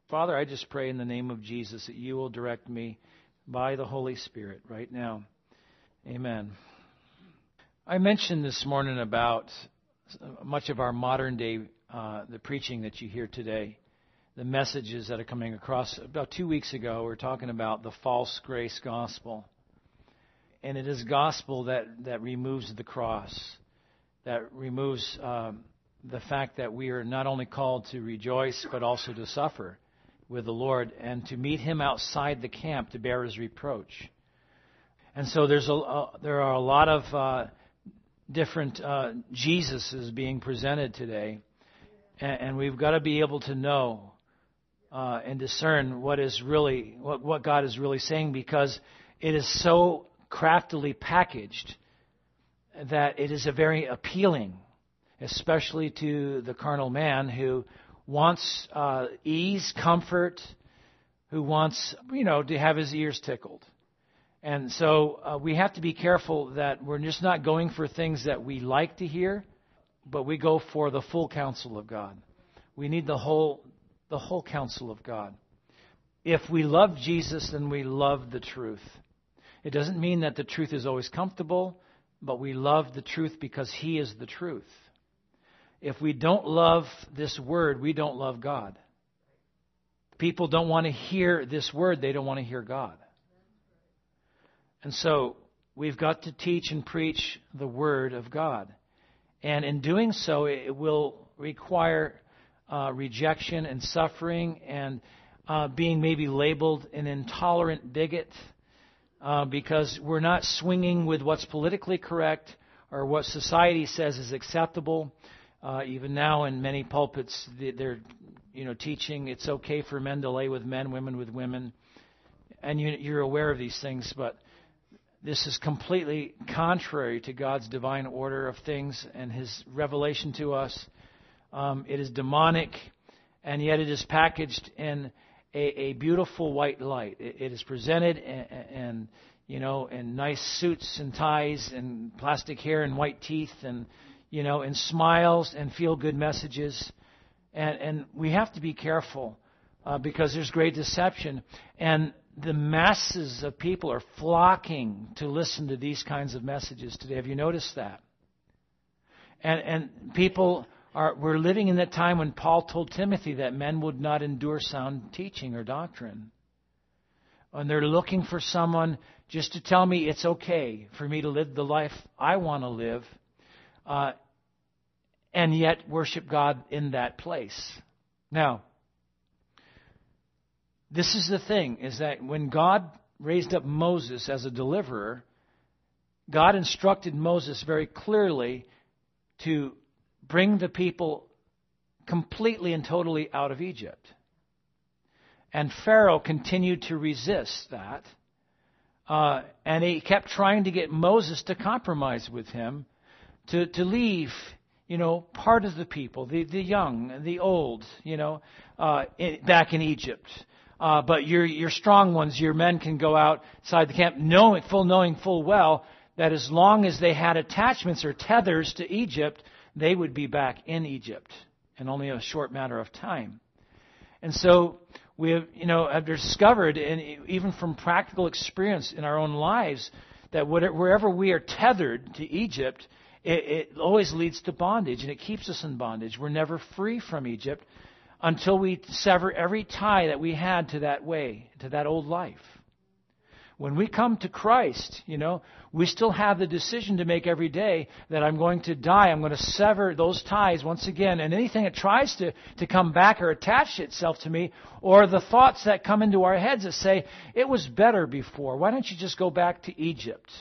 Father, I just pray in the name of Jesus that you will direct me by the Holy Spirit right now. Amen. I mentioned this morning about much of our modern day, the preaching that you hear today, the messages that are coming across. About 2 weeks ago, we were talking about the false grace gospel. And it is gospel that removes the cross, that removes the fact that we are not only called to rejoice, but also to suffer with the Lord and to meet Him outside the camp to bear His reproach. And so there are a lot of different Jesuses being presented today, and we've got to be able to know and discern what God is really saying, because it is so craftily packaged that it is a very appealing, especially to the carnal man who wants ease, comfort, who wants, to have his ears tickled. And so we have to be careful that we're just not going for things that we like to hear, but we go for the full counsel of God. We need the whole counsel of God. If we love Jesus, then we love the truth. It doesn't mean that the truth is always comfortable, but we love the truth because He is the truth. If we don't love this word, we don't love God. People don't want to hear this word, they don't want to hear God. And so we've got to teach and preach the word of God. And in doing so, it will require rejection and suffering and being maybe labeled an intolerant bigot, because we're not swinging with what's politically correct or what society says is acceptable. Even now in many pulpits, they're teaching it's okay for men to lay with men, women with women. And you're aware of these things, but this is completely contrary to God's divine order of things and His revelation to us. It is demonic, and yet it is packaged in a beautiful white light. It is presented in nice suits and ties and plastic hair and white teeth and and smiles and feel-good messages. And we have to be careful because there's great deception. And the masses of people are flocking to listen to these kinds of messages today. Have you noticed that? And people we're living in that time when Paul told Timothy that men would not endure sound teaching or doctrine. And they're looking for someone just to tell me it's okay for me to live the life I want to live, and yet worship God in that place. Now, this is the thing, is that when God raised up Moses as a deliverer, God instructed Moses very clearly to bring the people completely and totally out of Egypt. And Pharaoh continued to resist that. And he kept trying to get Moses to compromise with him, to leave, part of the people, the young, the old, back in Egypt. But your strong ones, your men can go outside the camp, knowing full well that as long as they had attachments or tethers to Egypt, they would be back in Egypt in only a short matter of time. And so we have discovered, and even from practical experience in our own lives, that wherever we are tethered to Egypt, it always leads to bondage, and it keeps us in bondage. We're never free from Egypt until we sever every tie that we had to that way, to that old life. When we come to Christ, we still have the decision to make every day that I'm going to die. I'm going to sever those ties once again. And anything that tries to come back or attach itself to me, or the thoughts that come into our heads that say, it was better before. Why don't you just go back to Egypt?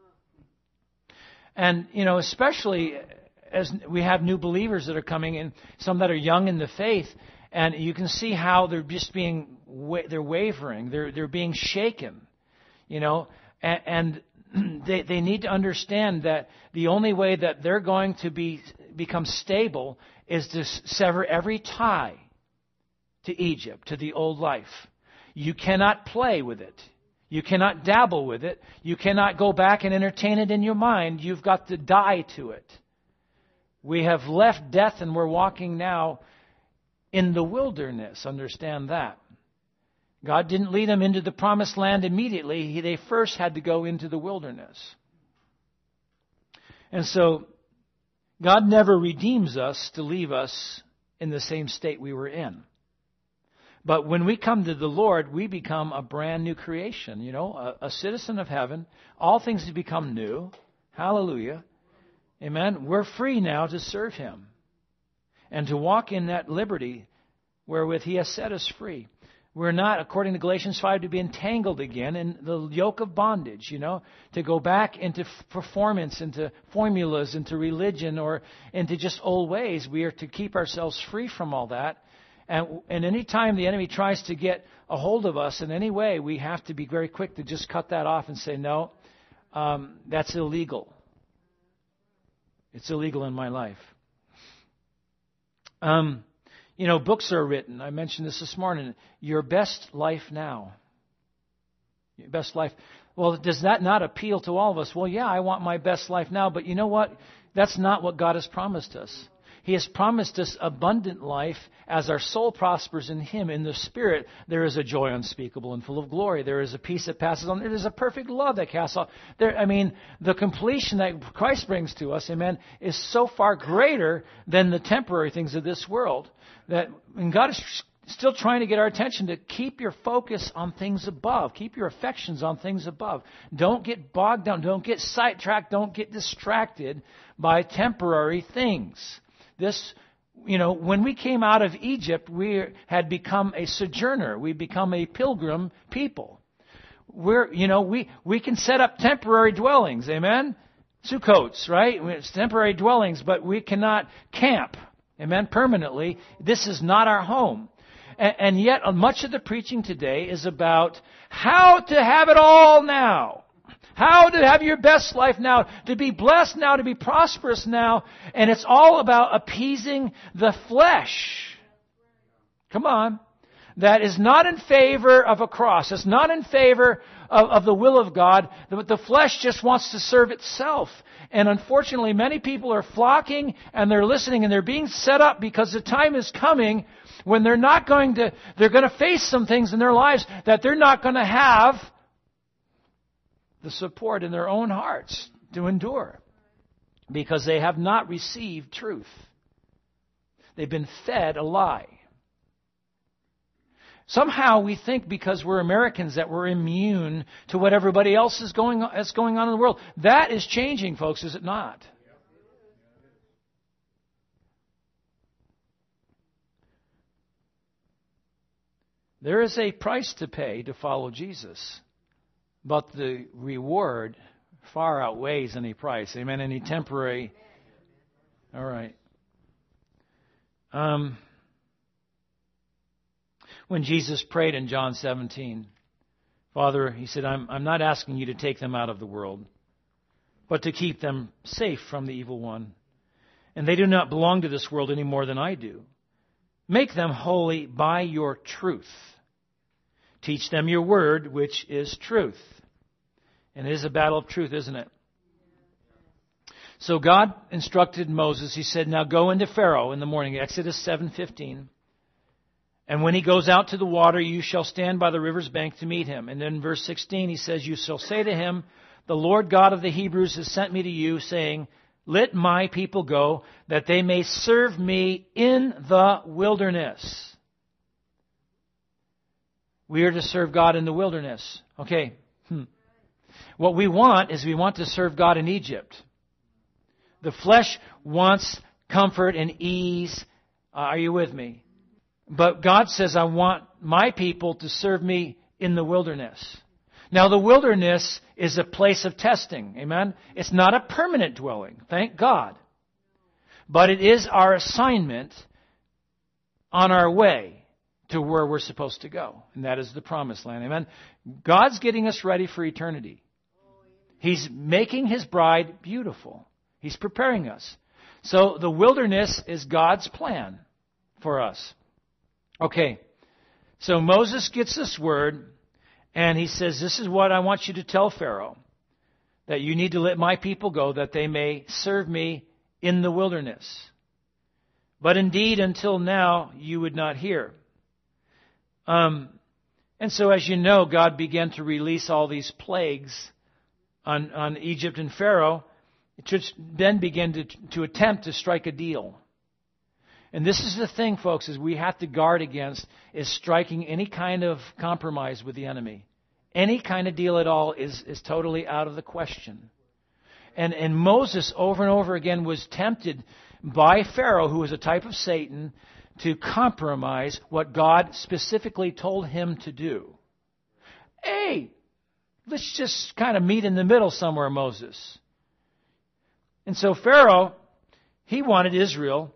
And, especially as we have new believers that are coming in, some that are young in the faith, and you can see how they're just they're wavering. They're being shaken. And they need to understand that the only way that they're going to become stable is to sever every tie to Egypt, to the old life. You cannot play with it. You cannot dabble with it. You cannot go back and entertain it in your mind. You've got to die to it. We have left death and we're walking now in the wilderness. Understand that. God didn't lead them into the promised land immediately. They first had to go into the wilderness. And so, God never redeems us to leave us in the same state we were in. But when we come to the Lord, we become a brand new creation, a citizen of heaven. All things have become new. Hallelujah. Amen. We're free now to serve Him and to walk in that liberty wherewith He has set us free. We're not, according to Galatians 5, to be entangled again in the yoke of bondage, to go back into performance, into formulas, into religion, or into just old ways. We are to keep ourselves free from all that. And any time the enemy tries to get a hold of us in any way, we have to be very quick to just cut that off and say, no, that's illegal. It's illegal in my life. Books are written. I mentioned this morning. Your best life now. Your best life. Well, does that not appeal to all of us? Well, yeah, I want my best life now. But you know what? That's not what God has promised us. He has promised us abundant life as our soul prospers in Him. In the Spirit, there is a joy unspeakable and full of glory. There is a peace that passes on. There is a perfect love that casts off. The completion that Christ brings to us, amen, is so far greater than the temporary things of this world. And God is still trying to get our attention to keep your focus on things above. Keep your affections on things above. Don't get bogged down. Don't get sidetracked. Don't get distracted by temporary things. When we came out of Egypt, we had become a sojourner. We become a pilgrim people. We can set up temporary dwellings, amen? Sukkots, right? It's temporary dwellings, but we cannot camp, amen, permanently. This is not our home. And yet, much of the preaching today is about how to have it all now. How to have your best life now, to be blessed now, to be prosperous now. And it's all about appeasing the flesh. Come on. That is not in favor of a cross. It's not in favor of the will of God. The flesh just wants to serve itself. And unfortunately, many people are flocking and they're listening and they're being set up because the time is coming when they're going to face some things in their lives that they're not going to have the support in their own hearts to endure because they have not received truth. They've been fed a lie. Somehow we think because we're Americans that we're immune to what everybody else is going on in the world. That is changing, folks, is it not? There is a price to pay to follow Jesus. But the reward far outweighs any price. Amen. Any temporary. All right. When Jesus prayed in John 17, Father, He said, I'm not asking you to take them out of the world, but to keep them safe from the evil one. And they do not belong to this world any more than I do. Make them holy by your truth. Teach them your word, which is truth. And it is a battle of truth, isn't it? So God instructed Moses. He said, now go into Pharaoh in the morning, Exodus 7:15. And when he goes out to the water, you shall stand by the river's bank to meet him. And then verse 16, he says, you shall say to him, the Lord God of the Hebrews has sent me to you, saying, let my people go, that they may serve me in the wilderness. We are to serve God in the wilderness. Okay. What we want is we want to serve God in Egypt. The flesh wants comfort and ease. Are you with me? But God says, I want my people to serve me in the wilderness. Now, the wilderness is a place of testing. Amen? It's not a permanent dwelling. Thank God. But it is our assignment on our way to where we're supposed to go. And that is the promised land. Amen? God's getting us ready for eternity. He's making His bride beautiful. He's preparing us. So the wilderness is God's plan for us. Okay. So Moses gets this word and he says, this is what I want you to tell Pharaoh. That you need to let my people go that they may serve me in the wilderness. But indeed, until now, you would not hear. And so, as you know, God began to release all these plagues on Egypt and Pharaoh, to then begin to attempt to strike a deal. And this is the thing, folks, is we have to guard against is striking any kind of compromise with the enemy. Any kind of deal at all is totally out of the question. And Moses over and over again was tempted by Pharaoh, who was a type of Satan, to compromise what God specifically told him to do. Hey, let's just kind of meet in the middle somewhere, Moses. And so Pharaoh, he wanted Israel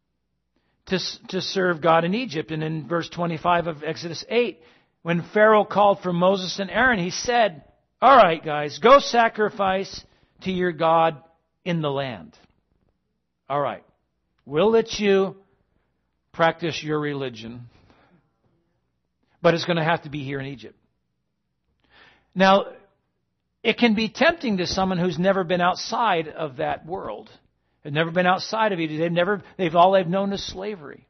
to serve God in Egypt. And in verse 25 of Exodus 8, when Pharaoh called for Moses and Aaron, he said, all right, guys, go sacrifice to your God in the land. All right, we'll let you practice your religion, but it's going to have to be here in Egypt. Now, it can be tempting to someone who's never been outside of that world. They've never been outside of Egypt. All they've known is slavery.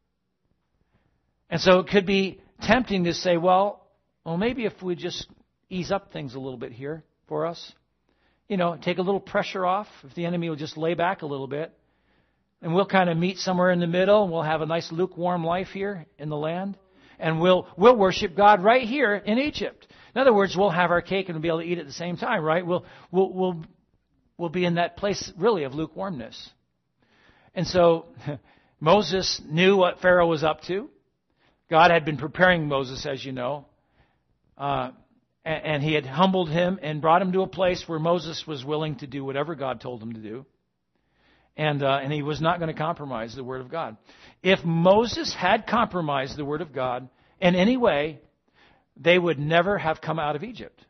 And so it could be tempting to say, well, maybe if we just ease up things a little bit here for us, take a little pressure off, if the enemy will just lay back a little bit, and we'll kind of meet somewhere in the middle, and we'll have a nice lukewarm life here in the land, and we'll worship God right here in Egypt. In other words, we'll have our cake and we'll be able to eat at the same time, right? We'll be in that place, really, of lukewarmness. And so Moses knew what Pharaoh was up to. God had been preparing Moses, as you know. And he had humbled him and brought him to a place where Moses was willing to do whatever God told him to do. And he was not going to compromise the Word of God. If Moses had compromised the Word of God in any way, they would never have come out of Egypt.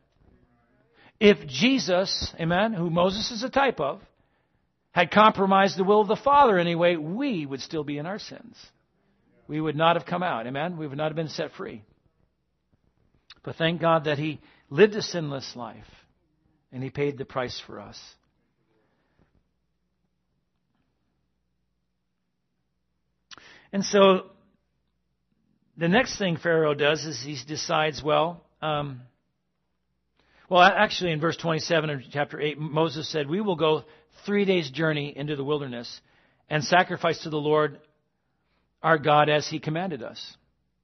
If Jesus, amen, who Moses is a type of, had compromised the will of the Father anyway, we would still be in our sins. We would not have come out, amen? We would not have been set free. But thank God that He lived a sinless life, and He paid the price for us. And so, the next thing Pharaoh does is he decides, actually in verse 27 of chapter 8, Moses said, we will go 3 days' journey into the wilderness and sacrifice to the Lord our God as He commanded us.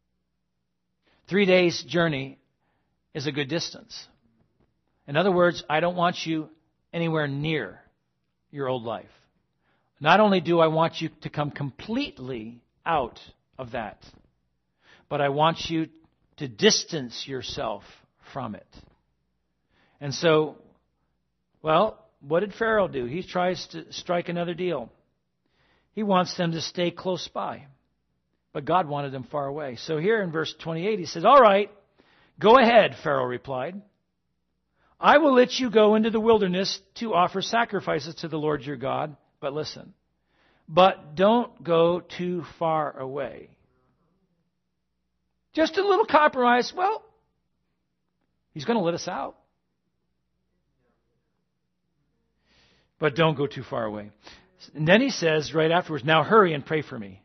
3 days' journey is a good distance. In other words, I don't want you anywhere near your old life. Not only do I want you to come completely out of that, but I want you to distance yourself from it. And so, what did Pharaoh do? He tries to strike another deal. He wants them to stay close by. But God wanted them far away. So here in verse 28, he says, all right, go ahead, Pharaoh replied. I will let you go into the wilderness to offer sacrifices to the Lord your God. But listen, but don't go too far away. Just a little compromise. He's going to let us out. But don't go too far away. And then he says right afterwards, now hurry and pray for me.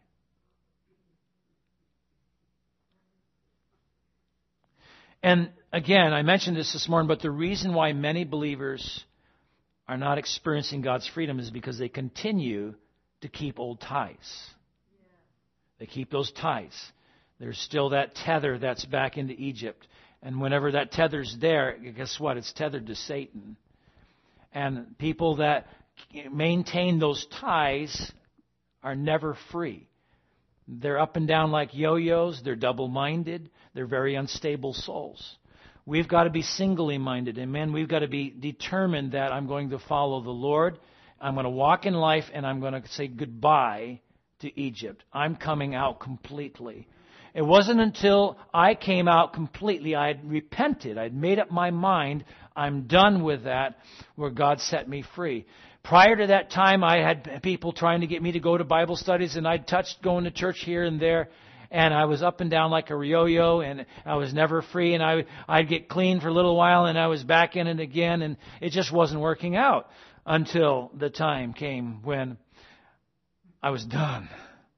And again, I mentioned this morning, but the reason why many believers are not experiencing God's freedom is because they continue to keep old ties. They keep those ties. There's still that tether that's back into Egypt. And whenever that tether's there, guess what? It's tethered to Satan. And people that maintain those ties are never free. They're up and down like yo-yos. They're double-minded. They're very unstable souls. We've got to be singly minded. Amen. We've got to be determined that I'm going to follow the Lord. I'm going to walk in life and I'm going to say goodbye to Egypt. I'm coming out completely. It wasn't until I came out completely, I had repented, I'd made up my mind, I'm done with that, where God set me free. Prior to that time, I had people trying to get me to go to Bible studies, and I'd touched going to church here and there, and I was up and down like a yo-yo, and I was never free, and I'd get clean for a little while, and I was back in it again, and it just wasn't working out until the time came when I was done.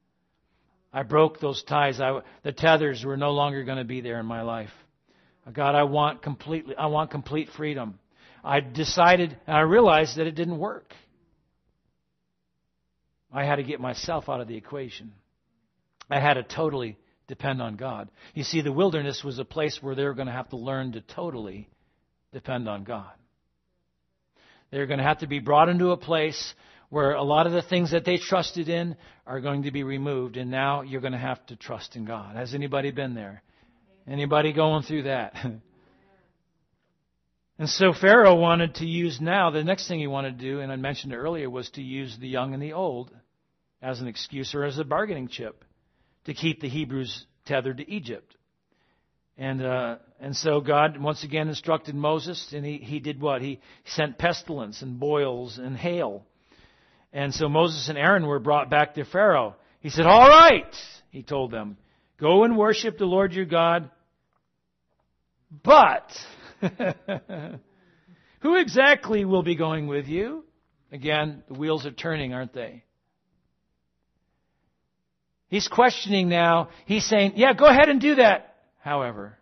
I broke those ties. The tethers were no longer going to be there in my life. God, I want complete freedom. I decided, and I realized that it didn't work. I had to get myself out of the equation. I had to totally depend on God. You see, the wilderness was a place where they were going to have to learn to totally depend on God. They're going to have to be brought into a place where a lot of the things that they trusted in are going to be removed, and now you're going to have to trust in God. Has anybody been there? Anybody going through that? And so Pharaoh wanted to use now, the next thing he wanted to do, and I mentioned it earlier, was to use the young and the old as an excuse or as a bargaining chip to keep the Hebrews tethered to Egypt. And so God once again instructed Moses, and he did what? He sent pestilence and boils and hail. And so Moses and Aaron were brought back to Pharaoh. He said, "All right," he told them, "go and worship the Lord your God. But who exactly will be going with you?" Again, the wheels are turning, aren't they? He's questioning now. He's saying, yeah, go ahead and do that. However,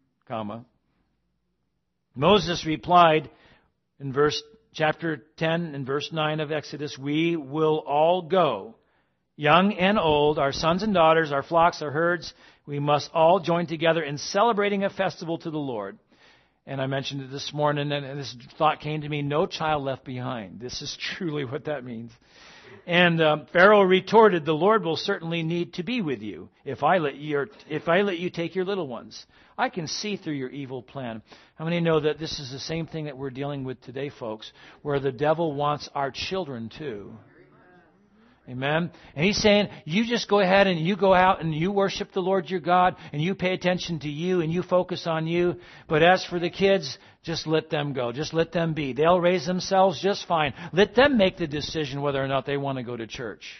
Moses replied in chapter 10 and verse 9 of Exodus, "We will all go, young and old, our sons and daughters, our flocks, our herds. We must all join together in celebrating a festival to the Lord." And I mentioned it this morning, and this thought came to me, no child left behind. This is truly what that means. And Pharaoh retorted, "The Lord will certainly need to be with you if I let you take your little ones. I can see through your evil plan." How many know that this is the same thing that we're dealing with today, folks, where the devil wants our children too? Amen. And he's saying, you just go ahead and you go out and you worship the Lord your God and you pay attention to you and you focus on you. But as for the kids, just let them go. Just let them be. They'll raise themselves just fine. Let them make the decision whether or not they want to go to church.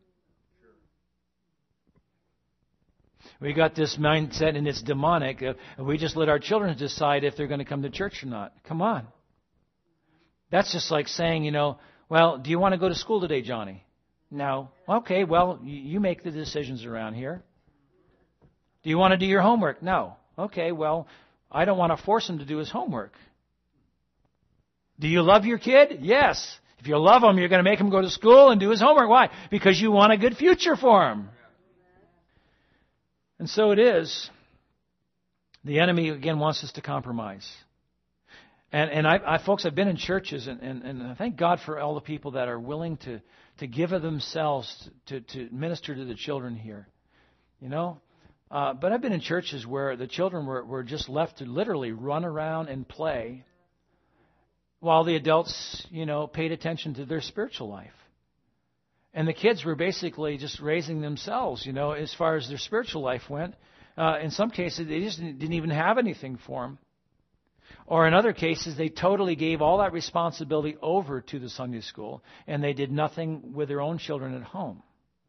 We got this mindset, and it's demonic. We just let our children decide if they're going to come to church or not. Come on. That's just like saying, well, do you want to go to school today, Johnny? No. Okay, well, you make the decisions around here. Do you want to do your homework? No. Okay, well, I don't want to force him to do his homework. Do you love your kid? Yes. If you love him, you're going to make him go to school and do his homework. Why? Because you want a good future for him. And so it is. The enemy, again, wants us to compromise. And folks, I've been in churches, and I thank God for all the people that are willing to give of themselves to minister to the children here. But I've been in churches where the children were just left to literally run around and play while the adults, paid attention to their spiritual life. And the kids were basically just raising themselves, as far as their spiritual life went. In some cases, they just didn't even have anything for them. Or in other cases, they totally gave all that responsibility over to the Sunday school, and they did nothing with their own children at home.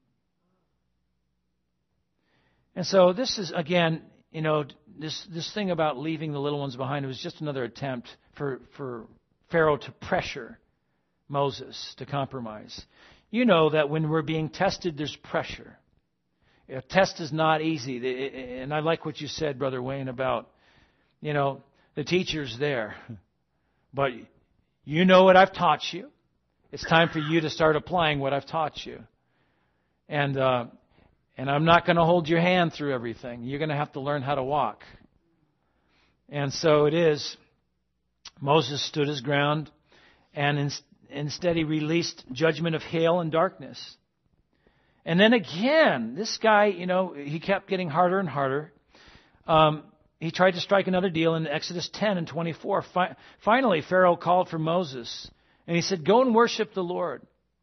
And so this is, again, this thing about leaving the little ones behind, it was just another attempt for Pharaoh to pressure Moses to compromise. You know that when we're being tested, there's pressure. A test is not easy. And I like what you said, Brother Wayne, about, the teacher's there. But you know what I've taught you. It's time for you to start applying what I've taught you. And I'm not going to hold your hand through everything. You're going to have to learn how to walk. And so it is. Moses stood his ground, and instead he released judgment of hail and darkness. And then again, this guy, he kept getting harder and harder. He tried to strike another deal in Exodus 10 and 24. Finally, Pharaoh called for Moses, and he said, "Go and worship the Lord."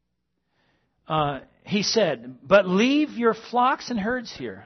He said, "But leave your flocks and herds here.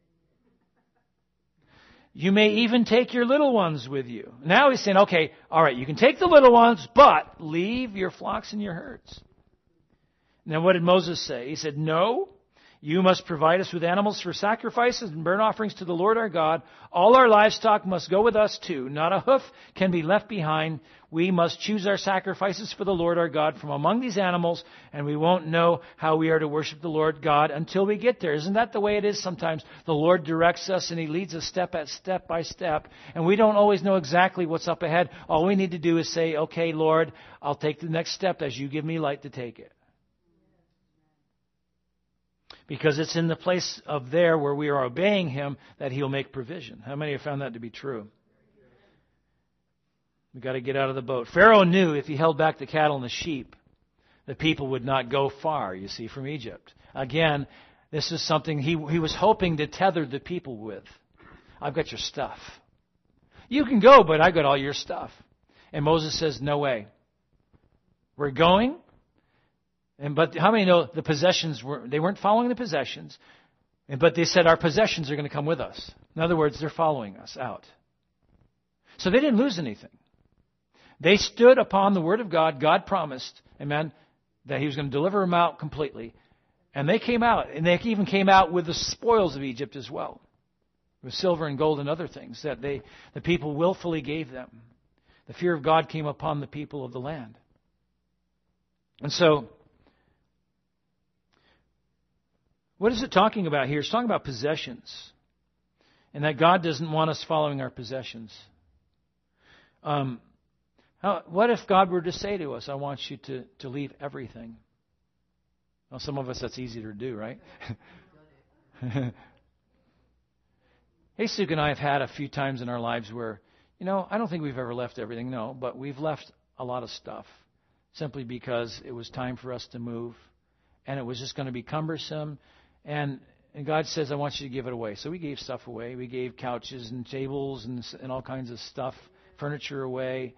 You may even take your little ones with you." Now he's saying, okay, all right, you can take the little ones, but leave your flocks and your herds. Now what did Moses say? He said, "No, You must provide us with animals for sacrifices and burnt offerings to the Lord our God. All our livestock must go with us too. Not a hoof can be left behind. We must choose our sacrifices for the Lord our God from among these animals, and we won't know how we are to worship the Lord God until we get there. Isn't that the way it is sometimes? The Lord directs us and He leads us step by step, and we don't always know exactly what's up ahead. All we need to do is say, okay, Lord, I'll take the next step as you give me light to take it. Because it's in the place of there where we are obeying Him that He'll make provision. How many have found that to be true? We've got to get out of the boat. Pharaoh knew if he held back the cattle and the sheep, the people would not go far, you see, from Egypt. Again, this is something he was hoping to tether the people with. I've got your stuff. You can go, but I got all your stuff. And Moses says, no way. We're going. But how many know the possessions they weren't following the possessions, but they said our possessions are going to come with us. In other words, they're following us out. So they didn't lose anything. They stood upon the word of God. God promised, amen, that He was going to deliver them out completely. And they came out, and they even came out with the spoils of Egypt as well, with silver and gold and other things that the people willfully gave them. The fear of God came upon the people of the land. And so, what is it talking about here? It's talking about possessions. And that God doesn't want us following our possessions. What if God were to say to us, I want you to leave everything? Well, some of us that's easier to do, right? Hey, Sue and I have had a few times in our lives where, I don't think we've ever left everything, no, but we've left a lot of stuff simply because it was time for us to move and it was just going to be cumbersome. And God says, I want you to give it away. So we gave stuff away. We gave couches and tables and all kinds of stuff, furniture away.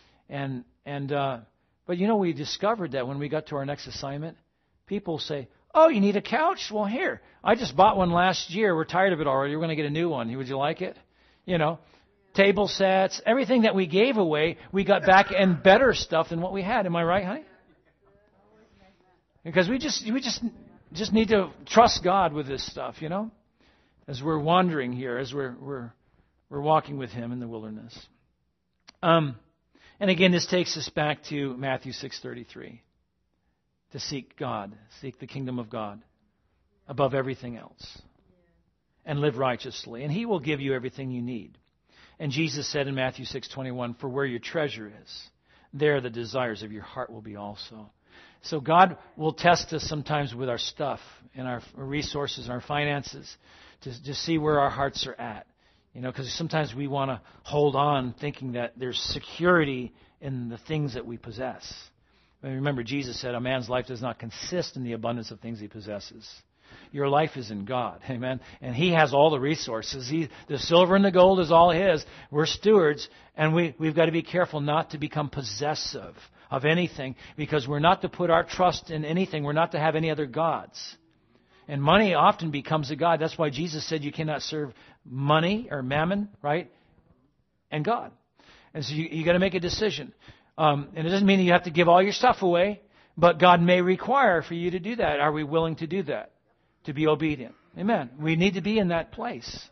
But we discovered that when we got to our next assignment, people say, oh, you need a couch? Well, here, I just bought one last year. We're tired of it already. We're going to get a new one. Would you like it? Table sets, everything that we gave away, we got back and better stuff than what we had. Am I right, honey? Because we just need to trust God with this stuff, as we're wandering here, as we're walking with Him in the wilderness. And again, this takes us back to Matthew 6:33. To seek God, seek the kingdom of God above everything else, and live righteously, and He will give you everything you need. And Jesus said in Matthew 6:21, for where your treasure is, there the desires of your heart will be also. So God will test us sometimes with our stuff and our resources and our finances to see where our hearts are at. Because sometimes we want to hold on thinking that there's security in the things that we possess. And remember, Jesus said, a man's life does not consist in the abundance of things he possesses. Your life is in God. Amen. And He has all the resources. The silver and the gold is all His. We're stewards, and we've got to be careful not to become possessive of anything, because we're not to put our trust in anything. We're not to have any other gods. And money often becomes a god. That's why Jesus said you cannot serve money or mammon, right? And God. And so you got to make a decision. And it doesn't mean you have to give all your stuff away, but God may require for you to do that. Are we willing to do that? To be obedient. Amen. We need to be in that place.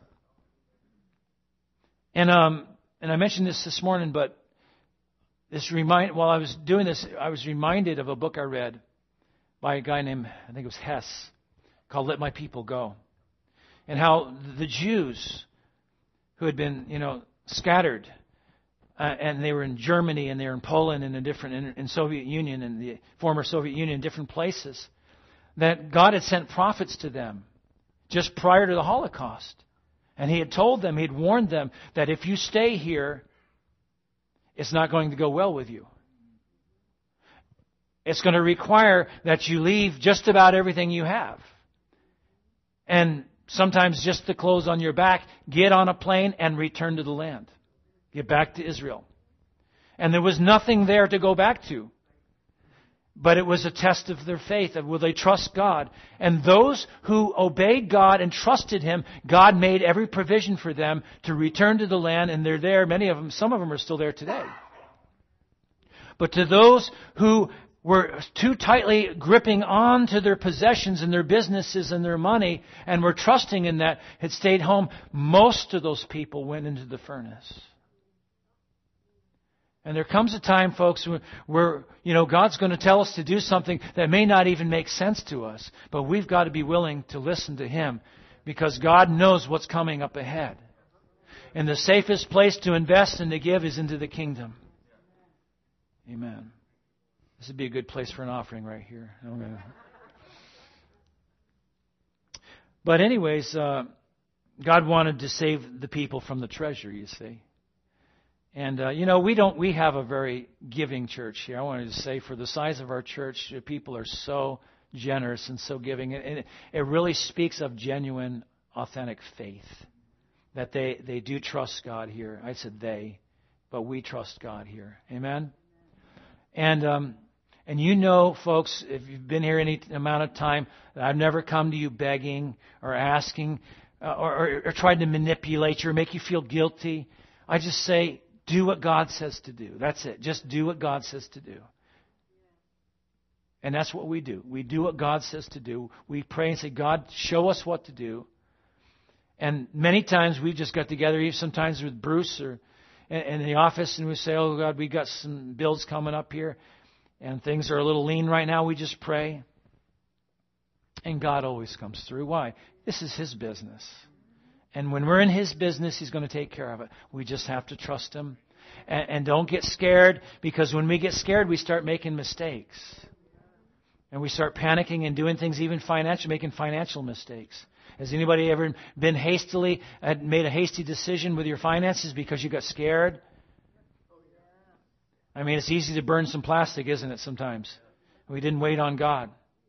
And I mentioned this morning, but while I was doing this, I was reminded of a book I read by a guy named, I think it was Hess, called Let My People Go. And how the Jews who had been, scattered, and they were in Germany and they were in Poland and in Soviet Union and the former Soviet Union, different places, that God had sent prophets to them just prior to the Holocaust. And He had told them, He had warned them that if you stay here, it's not going to go well with you. It's going to require that you leave just about everything you have. And sometimes just the clothes on your back, get on a plane and return to the land. Get back to Israel. And there was nothing there to go back to. But it was a test of their faith, of will they trust God. And those who obeyed God and trusted Him, God made every provision for them to return to the land, and they're there. Many of them, some of them are still there today. But to those who were too tightly gripping on to their possessions and their businesses and their money, and were trusting in that, had stayed home, most of those people went into the furnace. And there comes a time, folks, where God's going to tell us to do something that may not even make sense to us, but we've got to be willing to listen to Him, because God knows what's coming up ahead. And the safest place to invest and to give is into the kingdom. Amen. This would be a good place for an offering right here. Okay. But anyways, God wanted to save the people from the treasure, you see. And, we have a very giving church here. I wanted to say, for the size of our church, people are so generous and so giving. And it really speaks of genuine, authentic faith. That they do trust God here. I said they, but we trust God here. Amen? And folks, if you've been here any amount of time, I've never come to you begging or asking or trying to manipulate you or make you feel guilty. I just say, do what God says to do. That's it. Just do what God says to do. And that's what we do. We do what God says to do. We pray and say, God, show us what to do. And many times we've just got together, even sometimes with Bruce or in the office, and we say, oh, God, we got some bills coming up here, and things are a little lean right now. We just pray. And God always comes through. Why? This is His business. And when we're in His business, He's going to take care of it. We just have to trust Him. And don't get scared, because when we get scared, we start making mistakes. And we start panicking and doing things, even making financial mistakes. Has anybody ever been made a hasty decision with your finances because you got scared? I mean, it's easy to burn some plastic, isn't it, sometimes? We didn't wait on God.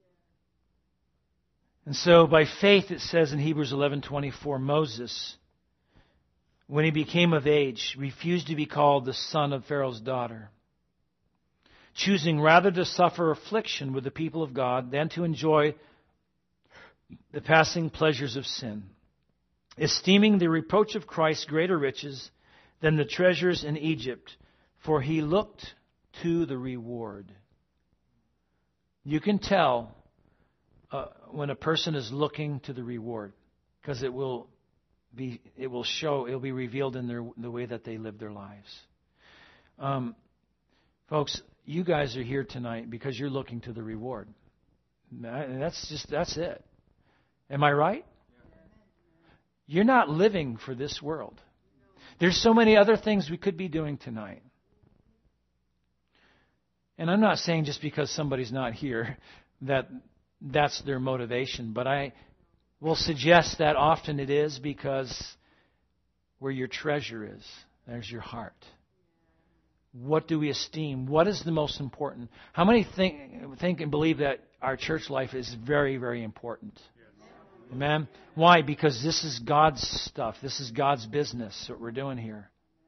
And so by faith, it says in Hebrews 11:24, Moses, when he became of age, refused to be called the son of Pharaoh's daughter, choosing rather to suffer affliction with the people of God than to enjoy the passing pleasures of sin, esteeming the reproach of Christ greater riches than the treasures in Egypt, for he looked to the reward. You can tell when a person is looking to the reward, because it will be revealed in the way that they live their lives. Folks, you guys are here tonight because you're looking to the reward. That's it. Am I right? You're not living for this world. There's so many other things we could be doing tonight. And I'm not saying just because somebody's not here that that's their motivation, but I will suggest that often it is, because where your treasure is, there's your heart. What do we esteem? What is the most important? How many think and believe that our church life is very, very important? Amen? Why? Because this is God's stuff. This is God's business, what we're doing here.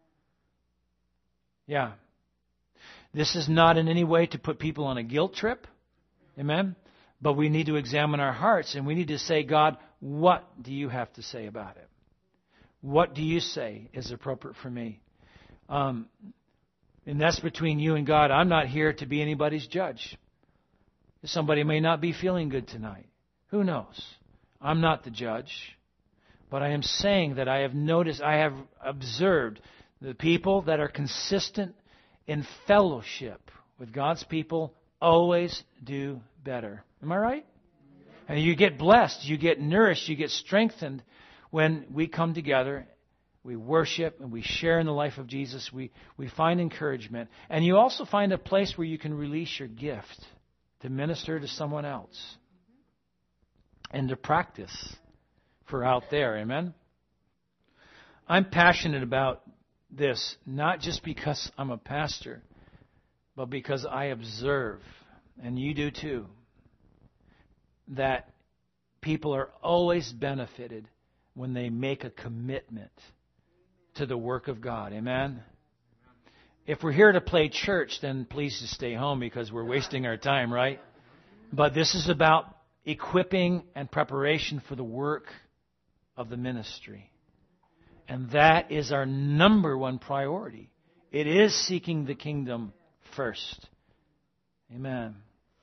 Yeah. This is not in any way to put people on a guilt trip. Amen? But we need to examine our hearts, and we need to say, God, what do you have to say about it? What do you say is appropriate for me? And that's between you and God. I'm not here to be anybody's judge. Somebody may not be feeling good tonight. Who knows? I'm not the judge. But I am saying that I have observed the people that are consistent in fellowship with God's people always do better. Am I right? And you get blessed, you get nourished, you get strengthened when we come together, we worship, and we share in the life of Jesus. We find encouragement. And you also find a place where you can release your gift to minister to someone else and to practice for out there. Amen? I'm passionate about this, not just because I'm a pastor, but because I observe, and you do too, that people are always benefited when they make a commitment to the work of God. Amen? If we're here to play church, then please just stay home, because we're wasting our time, right? But this is about equipping and preparation for the work of the ministry. And that is our number one priority. It is seeking the kingdom first. Amen.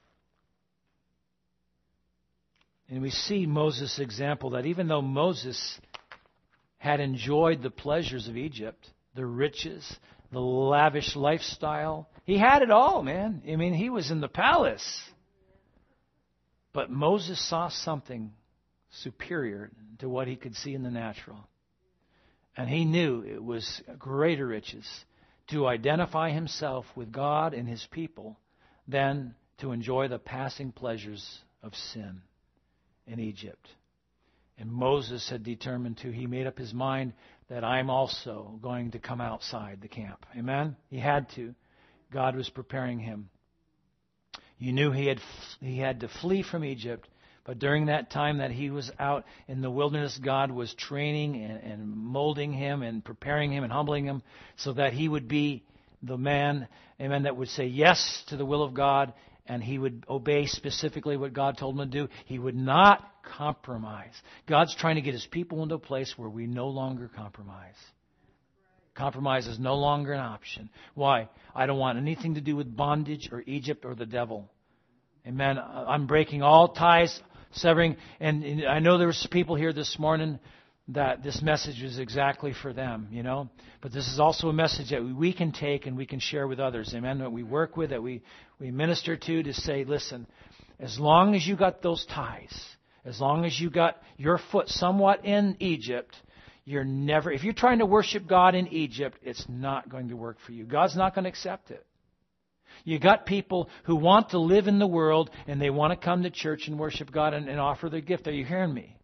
And we see Moses' example that even though Moses had enjoyed the pleasures of Egypt, the riches, the lavish lifestyle, he had it all, man. I mean, he was in the palace. But Moses saw something superior to what he could see in the natural. And he knew it was greater riches to identify himself with God and His people than to enjoy the passing pleasures of sin in Egypt. And Moses had determined to, he made up his mind that I'm also going to come outside the camp. Amen? He had to. God was preparing him. You knew he had to flee from Egypt, but during that time that he was out in the wilderness, God was training and molding him and preparing him and humbling him so that he would be the man, amen, that would say yes to the will of God, and he would obey specifically what God told him to do. He would not compromise. God's trying to get His people into a place where we no longer compromise. Compromise is no longer an option. Why? I don't want anything to do with bondage or Egypt or the devil. Amen. I'm breaking all ties, severing. And I know there were people here this morning that this message was exactly for them, you know. But this is also a message that we can take and we can share with others. Amen. That we work with, that we minister to say, listen, as long as you got those ties, as long as you got your foot somewhat in Egypt, you're never, if you're trying to worship God in Egypt, it's not going to work for you. God's not going to accept it. You got people who want to live in the world and they want to come to church and worship God and offer their gift. Are you hearing me?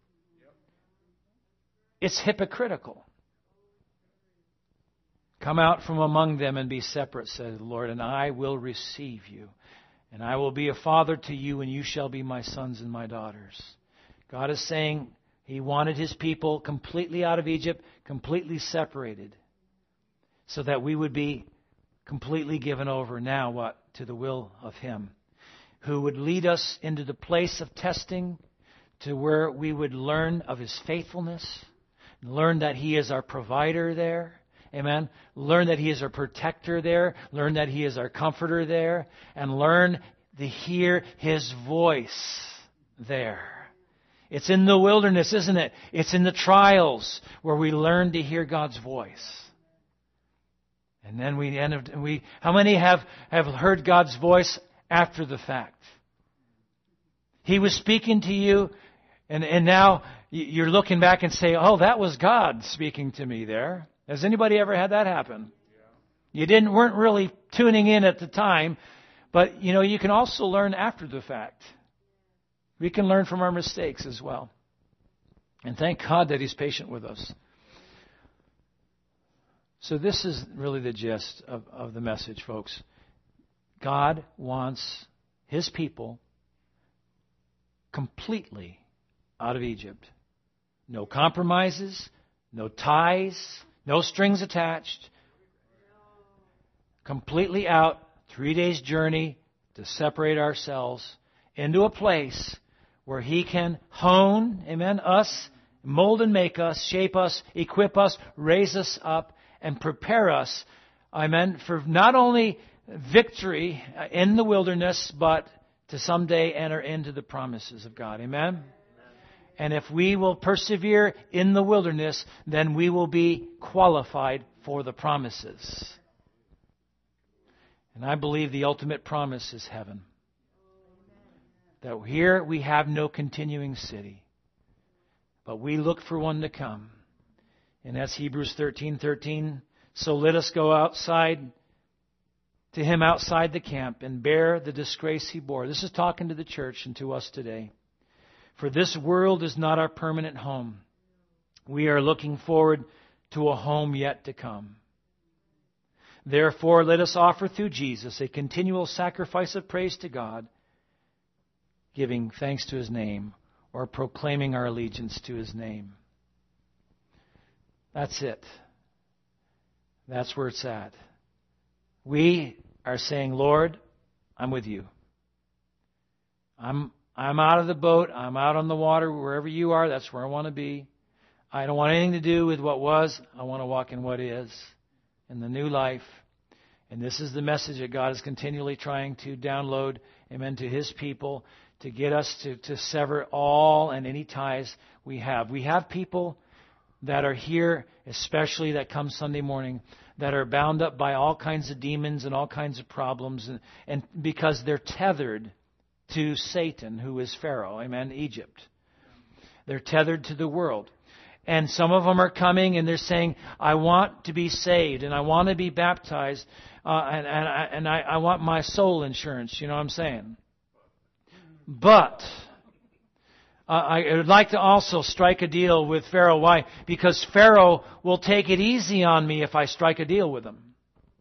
It's hypocritical. Come out from among them and be separate, says the Lord, and I will receive you. And I will be a father to you, and you shall be my sons and my daughters. God is saying He wanted His people completely out of Egypt, completely separated, so that we would be completely given over now, what? To the will of Him, who would lead us into the place of testing, to where we would learn of His faithfulness, learn that He is our provider there. Amen. Learn that He is our protector there. Learn that He is our comforter there. And learn to hear His voice there. It's in the wilderness, isn't it? It's in the trials where we learn to hear God's voice. And then how many have heard God's voice after the fact? He was speaking to you, and now you're looking back and say, oh, that was God speaking to me there. Has anybody ever had that happen? You weren't really tuning in at the time, but you can also learn after the fact. We can learn from our mistakes as well. And thank God that He's patient with us. So this is really the gist of the message, folks. God wants His people completely out of Egypt. No compromises, no ties, no strings attached. Completely out, 3 days journey to separate ourselves into a place where He can hone, amen, us, mold and make us, shape us, equip us, raise us up, and prepare us, amen, for not only victory in the wilderness, but to someday enter into the promises of God. Amen? And if we will persevere in the wilderness, then we will be qualified for the promises. And I believe the ultimate promise is heaven. That here we have no continuing city, but we look for one to come. And that's Hebrews 13:13. So let us go outside to Him outside the camp and bear the disgrace He bore. This is talking to the church and to us today. For this world is not our permanent home. We are looking forward to a home yet to come. Therefore, let us offer through Jesus a continual sacrifice of praise to God, giving thanks to His name, or proclaiming our allegiance to His name. That's it. That's where it's at. We are saying, Lord, I'm with you. I'm out of the boat. I'm out on the water. Wherever you are, that's where I want to be. I don't want anything to do with what was. I want to walk in what is, in the new life. And this is the message that God is continually trying to download, amen, to His people, to get us to sever all and any ties we have. We have people that are here, especially that come Sunday morning, that are bound up by all kinds of demons and all kinds of problems, and because they're tethered to Satan, who is Pharaoh, amen, Egypt. They're tethered to the world. And some of them are coming and they're saying, I want to be saved and I want to be baptized and I want my soul insurance, you know what I'm saying? But I would like to also strike a deal with Pharaoh. Why? Because Pharaoh will take it easy on me if I strike a deal with him.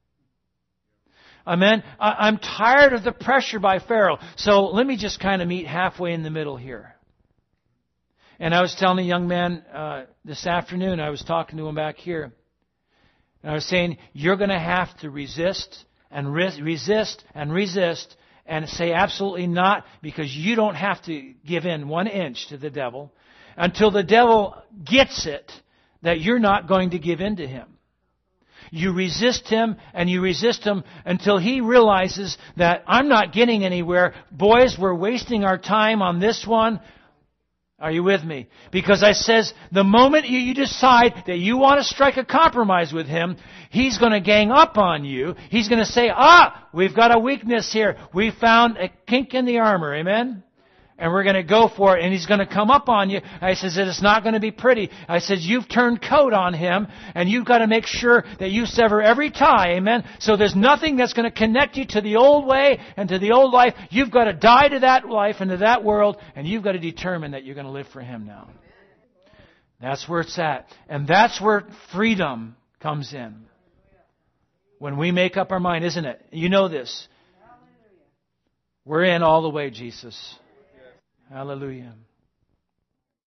Amen? I'm tired of the pressure by Pharaoh. So let me just kind of meet halfway in the middle here. And I was telling a young man this afternoon, I was talking to him back here, and I was saying, you're going to have to resist and resist and resist and say absolutely not, because you don't have to give in 1 inch to the devil until the devil gets it that you're not going to give in to him. You resist him and you resist him until he realizes that I'm not getting anywhere. Boys, we're wasting our time on this one. Are you with me? Because I says, the moment you decide that you want to strike a compromise with him, he's going to gang up on you. He's going to say, we've got a weakness here. We found a kink in the armor. Amen? And we're going to go for it. And he's going to come up on you. I says, it's not going to be pretty. I says, you've turned coat on him. And you've got to make sure that you sever every tie. Amen? So there's nothing that's going to connect you to the old way and to the old life. You've got to die to that life and to that world. And you've got to determine that you're going to live for him now. That's where it's at. And that's where freedom comes in. When we make up our mind, isn't it? You know this. We're in all the way, Jesus. Hallelujah.